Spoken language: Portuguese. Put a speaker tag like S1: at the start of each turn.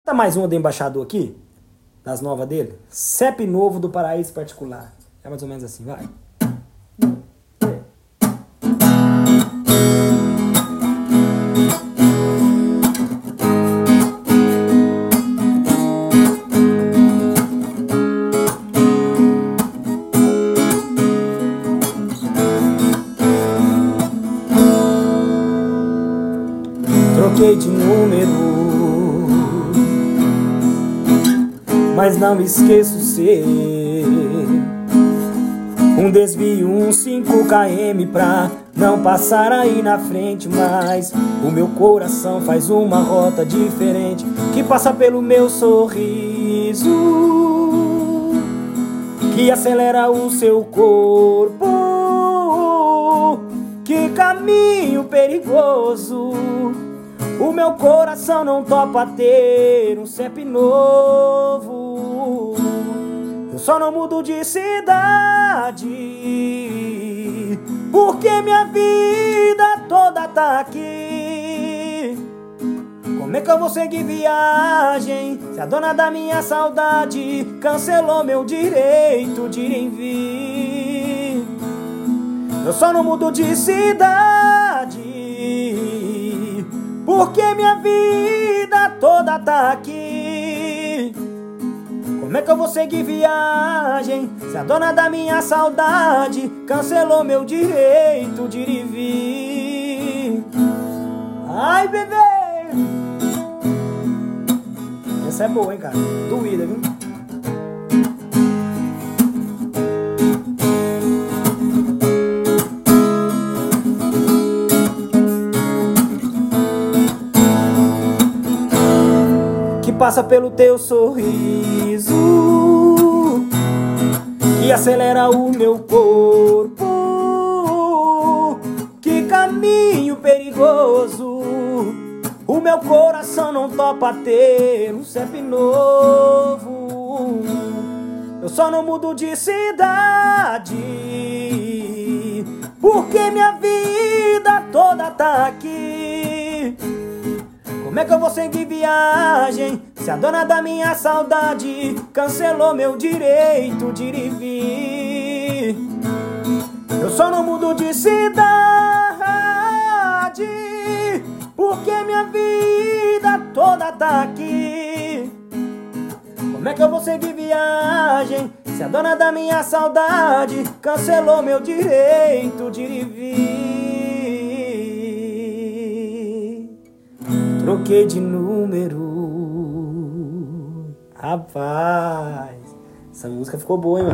S1: Tá mais uma do embaixador aqui, das novas dele. CEP novo do Paraíso Particular. É mais ou menos assim, vai. Troquei de número, mas não esqueço ser um desvio, um 5 km pra não passar aí na frente. Mas o meu coração faz uma rota diferente que passa pelo meu sorriso, que acelera o seu corpo. Que caminho perigoso, o meu coração não topa ter um CEP novo. Eu só não mudo de cidade, porque minha vida toda tá aqui. Como é que eu vou seguir viagem se a dona da minha saudade cancelou meu direito de ir em vir? Eu só não mudo de cidade, porque minha vida toda tá aqui. Como é que eu vou seguir viagem se a dona da minha saudade cancelou meu direito de ir e vir? Ai, bebê! Essa é boa, hein, cara? Doída, viu? Passa pelo teu sorriso, que acelera o meu corpo. Que caminho perigoso, o meu coração não topa ter um CEP novo. Eu só não mudo de cidade, porque minha vida toda tá aqui. Como é que eu vou seguir viagem se a dona da minha saudade cancelou meu direito de ir e vir? Eu só não mudo de cidade, porque minha vida toda tá aqui. Como é que eu vou seguir viagem se a dona da minha saudade cancelou meu direito de ir e vir? Troquei de número. Rapaz, essa música ficou boa, hein, mano?